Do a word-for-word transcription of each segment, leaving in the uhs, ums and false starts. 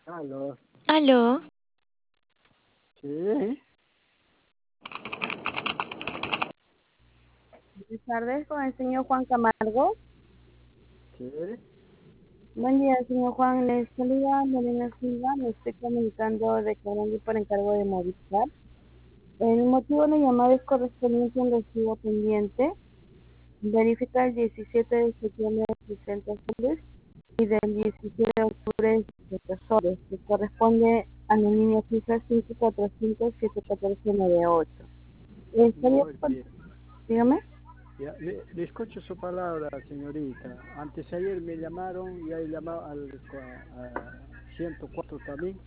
Aló, Aló, sí, Buenas tardes, con el señor Juan Camargo. sí, Buen día, señor Juan. Les saluda Morena Silva. Me estoy comunicando de Colombia por encargo de Movistar. El motivo de la llamada es correspondiente a un recibo pendiente. Verifica el diecisiete de septiembre de sesenta soles y del diecisiete de octubre de sesenta soles, que corresponde a la línea cifra cinco cuatro cinco siete uno cuatro nueve ocho. Estaría muy por... bien. Dígame. Ya, le, le escucho su palabra, señorita. Antes ayer me llamaron y ahí llamaba al cua- a ciento cuatro también.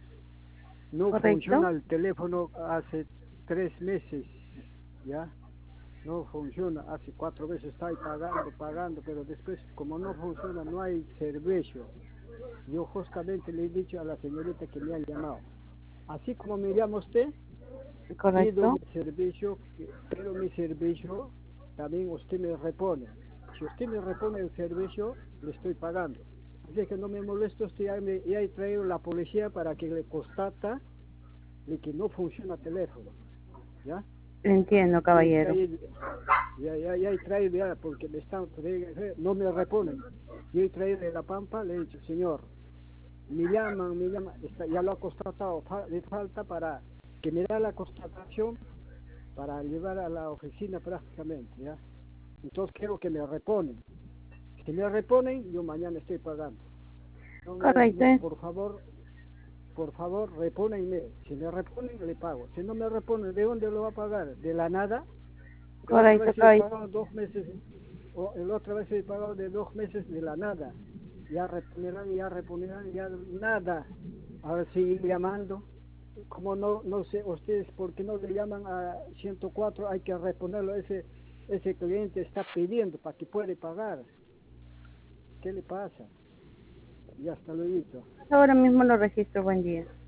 No Correcto. funciona el teléfono hace tres meses, ¿ya? No funciona, hace cuatro meses está ahí pagando, pagando, pero después como no funciona, no hay servicio. Yo justamente le he dicho a la señorita que me ha llamado. Así como me llama usted, pido Correcto. mi servicio, que- pero mi servicio también usted me repone. Si usted me repone el servicio, le estoy pagando. Así que no me molesto, usted ya, me, ya he traído la policía para que le constata de que no funciona el teléfono, ¿ya? Entiendo, Ya he caballero. traído, ya, ya, ya he traído, ya, porque me están, no me reponen. Yo he traído de La Pampa, le he dicho, señor, me llaman, me llaman, está, ya lo ha constatado, fa- le falta para que me da la constatación para llevar a la oficina prácticamente, ¿ya? Entonces quiero que me reponen. Si me reponen, yo mañana estoy pagando. No me, Correcto. no, por favor, por favor, repónenme. Si me reponen, le pago. Si no me reponen, ¿de dónde lo va a pagar? ¿De la nada? La otra Correcto, vez he caballero. pagado dos meses, o la otra vez he pagado de dos meses de la nada. Ya reponerán, ya reponerán, ya nada. Ahora siguen llamando. Como no, no sé, ustedes, ¿por qué no le llaman a ciento cuatro? Hay que reponerlo. Ese, ese cliente está pidiendo para que puede pagar. ¿Qué le pasa? Ya hasta luego. Ahora mismo lo registro. Buen día.